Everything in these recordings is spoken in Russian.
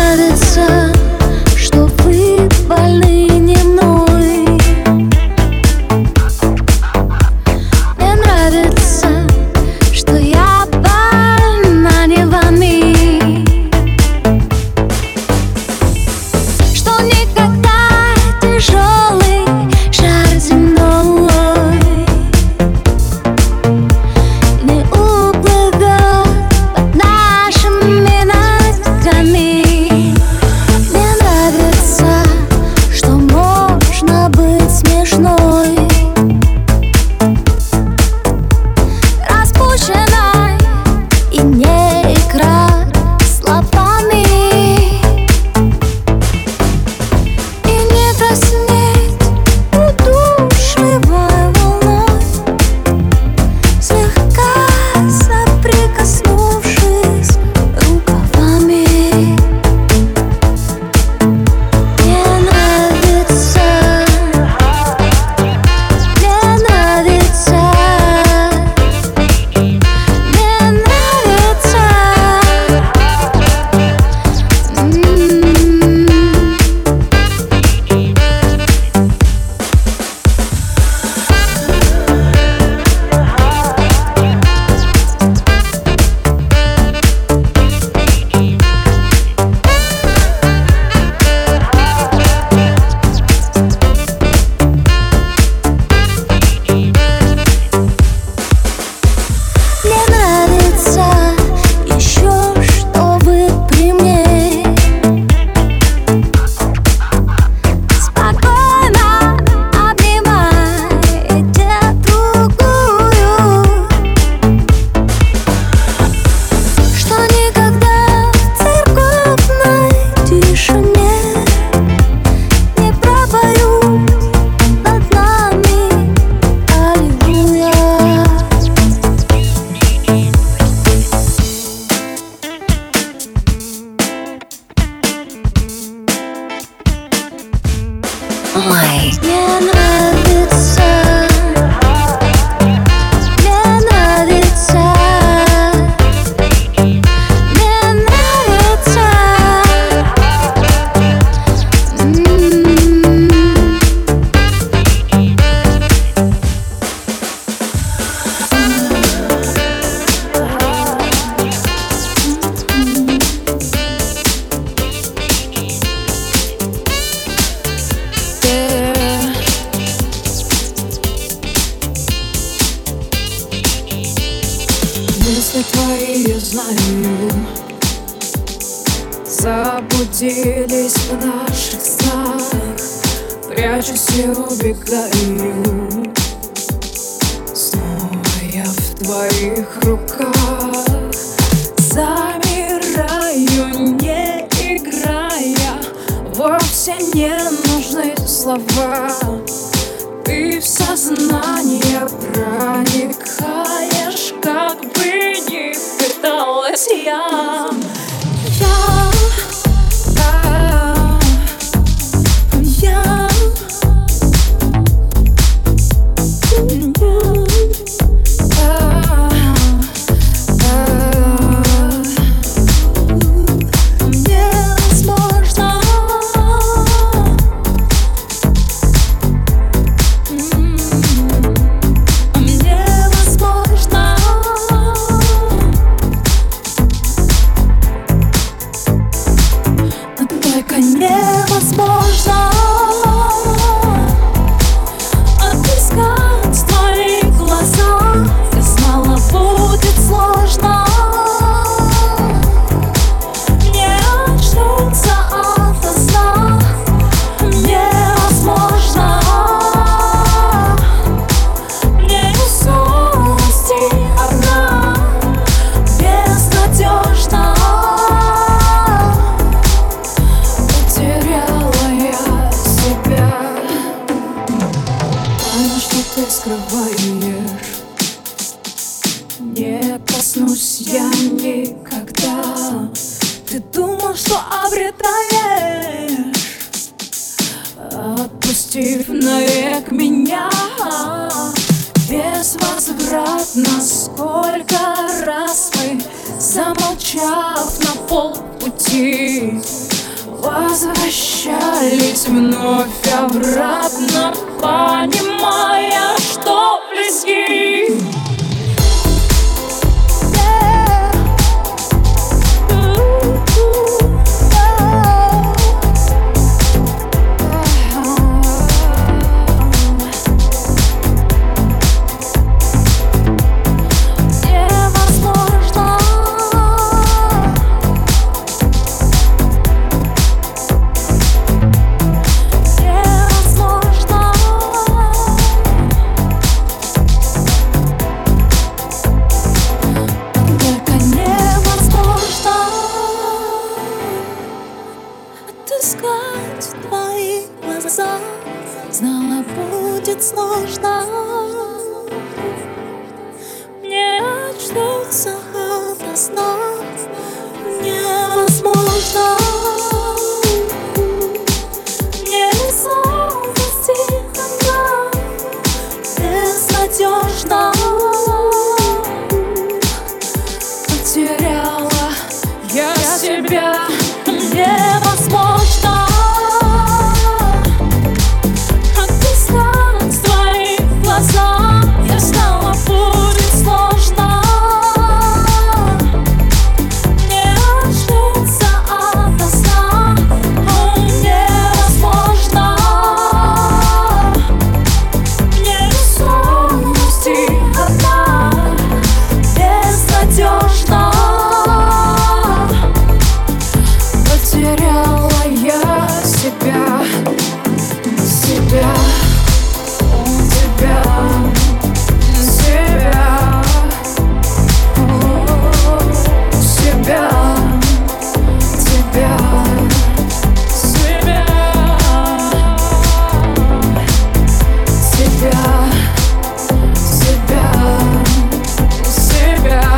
нравится, что вы больны не мной. Мне нравится, что я больна не вами, что никогда тяжелый шар земной не уплывет под нашими ногами. Мне нравится, что можно быть смешной, распущенной и не играть словами, и не краснеть удушливой волной, слегка соприкоснувшись рукавами. Мне нравится, мне нравится, мне нравится. Мне нравится еще, что вы при мне спокойно обнимаете другую, что никогда в церковной тишине не пропоют над нами аллилуйя. Ой, мне нравится, мне нравится, мне нравится. Мысли твои, я знаю, заблудились в наших снах. Прячусь и убегаю, снова я в твоих руках. Замираю, не играя, вовсе не нужны слова. Ты в сознание проникаешь, как бы ни пыталась я. Невозможно отыскать твои глаза. Я знала, будет сложно. Не очнуться ото сна. Невозможно мне и совести одна. Безнадежно потеряла я себя. Тайна, что ты скрываешь, не коснусь я никогда. Ты думал, что обретаешь, отпустив навек меня. Безвозвратно сколько раз мы, замолчав на полпути, возвращались вновь обратно, понимая, что близки. Отыскать твои глаза, знала, будет сложно. Не очнуться ото сна невозможно. Невесомости она безнадежна. Потеряла я себя. Невозможно отыскать твои глаза. Я знала, будет сложно. Не очнуться ото сна невозможно. Невесомости одна безнадежна. Потеряла я себя, себя, тебя, себя, себя, тебя, себя, себя, себя,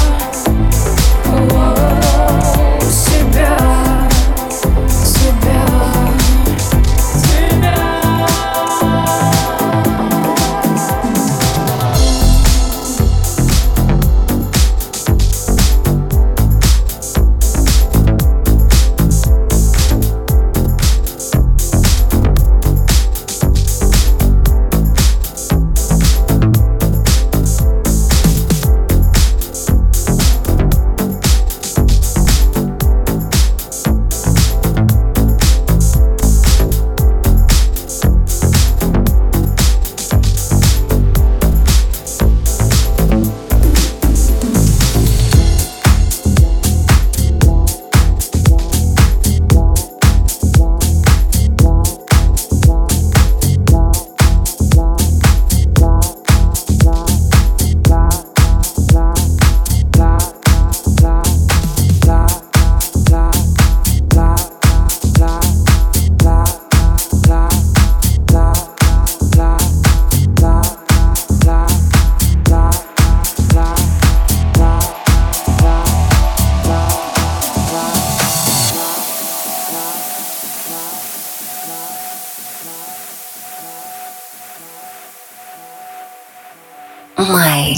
Май.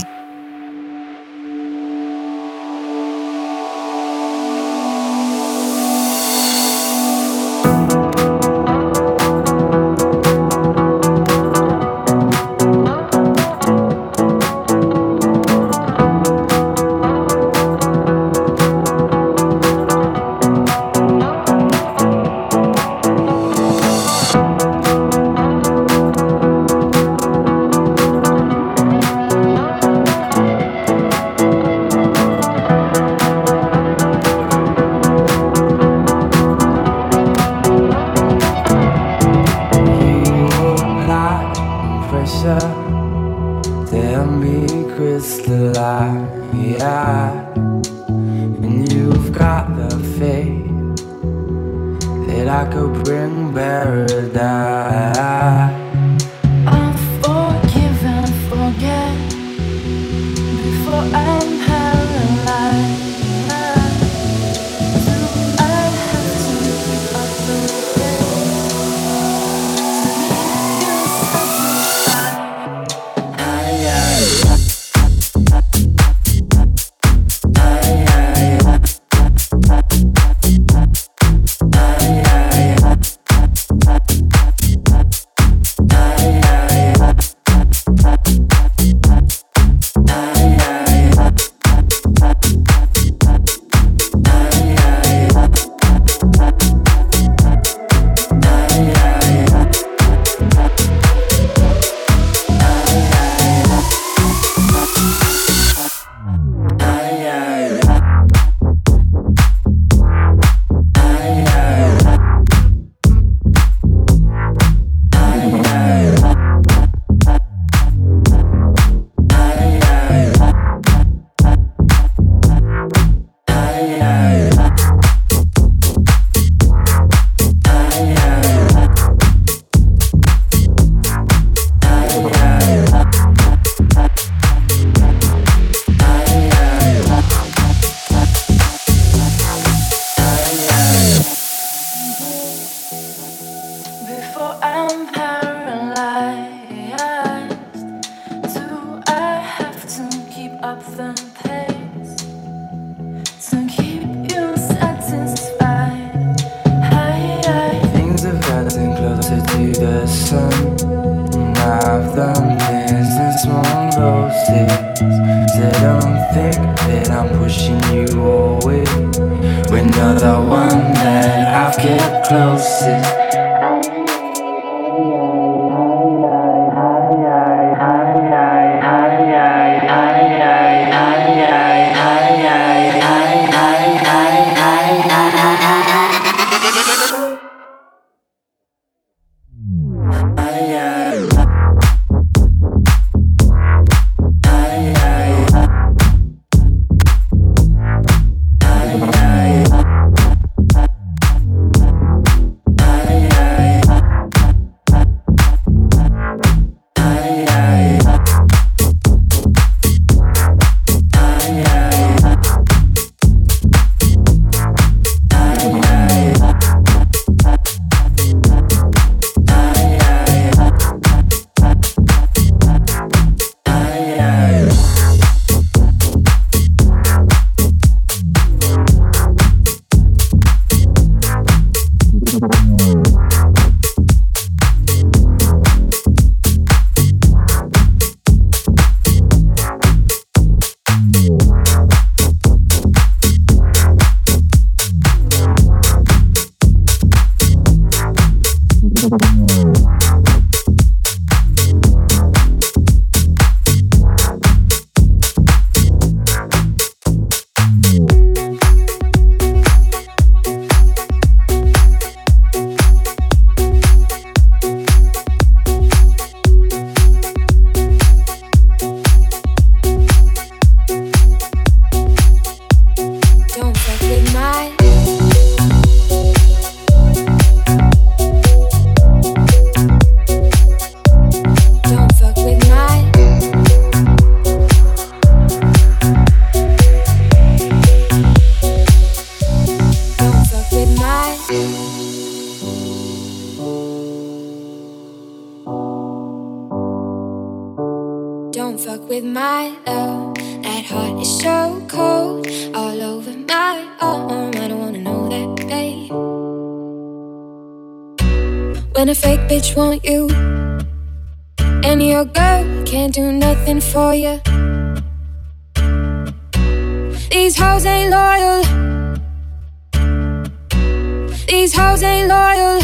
Tell me crystalline, and you've got the faith that I could bring paradise. I'll forgive and forget before I'm paralyzed. I have to give up the you're the one that I've kept closest. Don't fuck with my love. That heart is so cold, all over my arm. I don't wanna know that, babe. When a fake bitch want you, and your girl can't do nothing for you. These hoes ain't loyal. These hoes ain't loyal.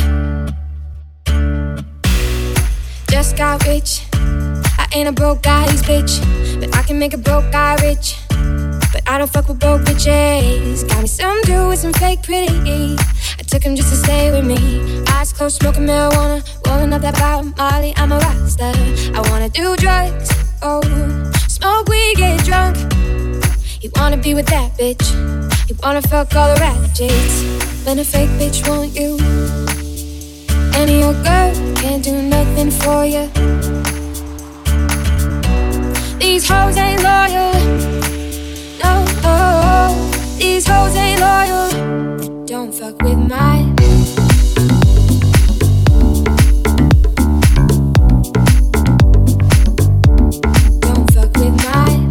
Just got rich. I ain't a broke guy's bitch, but I can make a broke guy rich. But I don't fuck with broke bitches. Got me some dude with some fake pretty. I took him just to stay with me. Eyes closed, smoking marijuana, rolling up that bottom Molly. I'm a rockstar. I wanna do drugs, oh, smoke weed, get drunk. You wanna be with that bitch. You wanna fuck all the ratchets. When a fake bitch want you, and your girl can't do nothing for you. These hoes ain't loyal. No, these hoes ain't loyal. Don't fuck with mine. Don't fuck with mine.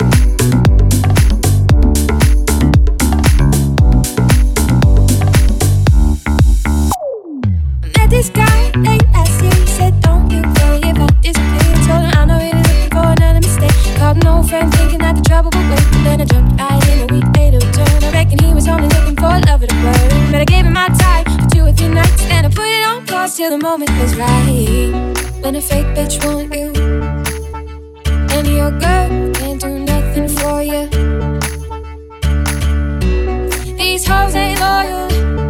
I met this guy late last year. He said, don't you worry about this play. Told him I'm not really looking for another mistake. Called an old friend thinking that the trouble would wait. But then I jumped right in a week later return. I reckon he was only looking for love of the bird. But I gave him my time for 2 or 3 nights. Then I put it on pause till the moment was right. When a fake bitch want you, and your girl can't do nothing for you. These hoes ain't loyal.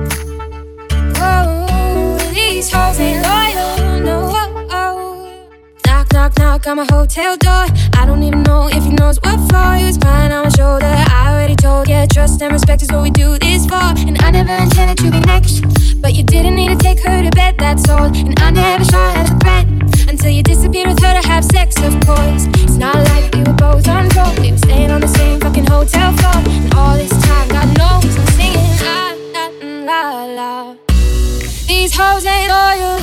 Oh, these hoes ain't loyal. No. Knock, knock, knock on my hotel door. I don't even know if he knows what for. He was crying on my shoulder. I already told you, trust and respect is what we do this for. And I never intended to be next, but you didn't need to take her to bed, that's all. And I never saw her as a threat until you disappeared with her to have sex, of course. It's not like we were both on road. We were staying on the same fucking hotel floor. And all this time, God knows I'm singing la, la, la, la. These hoes ain't loyal.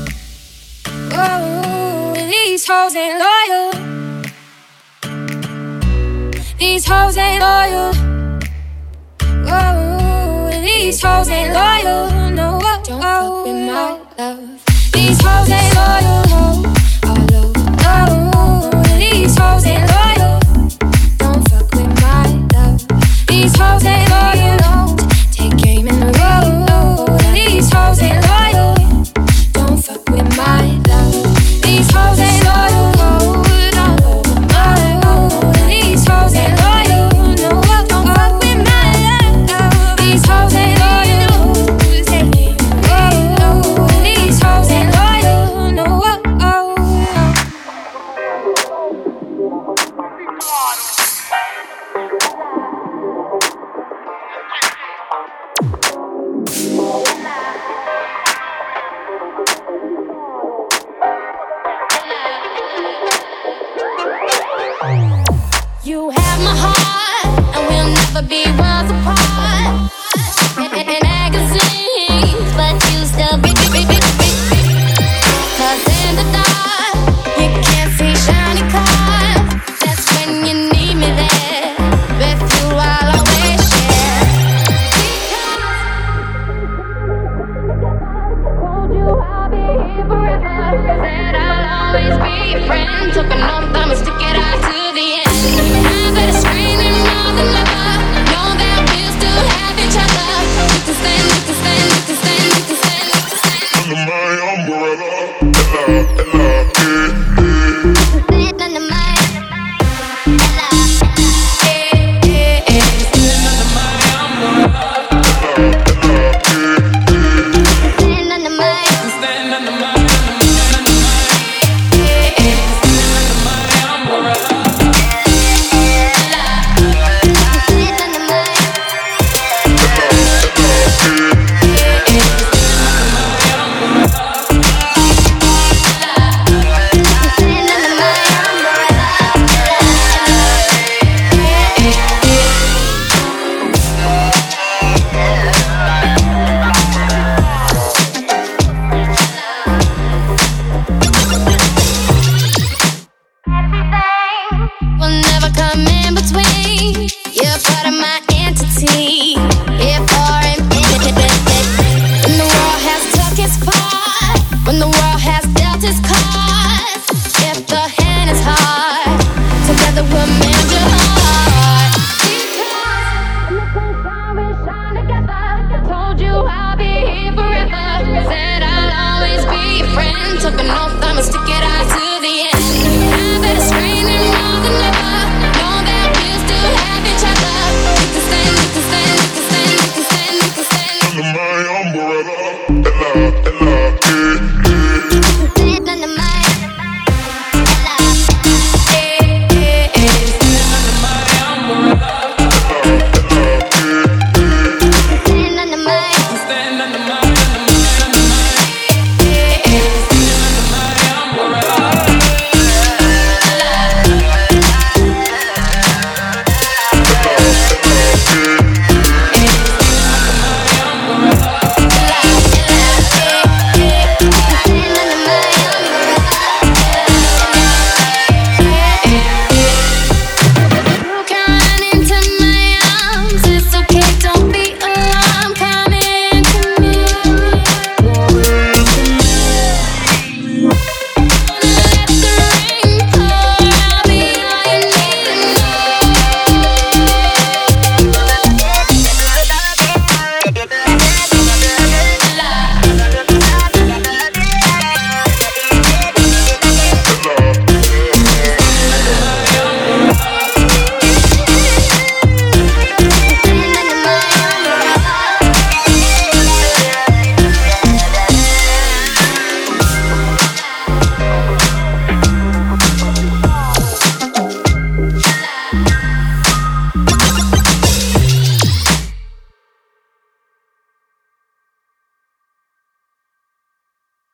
Oh, these hoes ain't loyal. These hoes ain't loyal. Oh, these hoes ain't loyal. No, don't fuck with my love. These hoes ain't loyal. Oh, these hoes ain't loyal. Don't fuck with my love. These hoes ain't loyal. Take Said I'll always be your friend. Took an oath, I'ma stick it out to the end.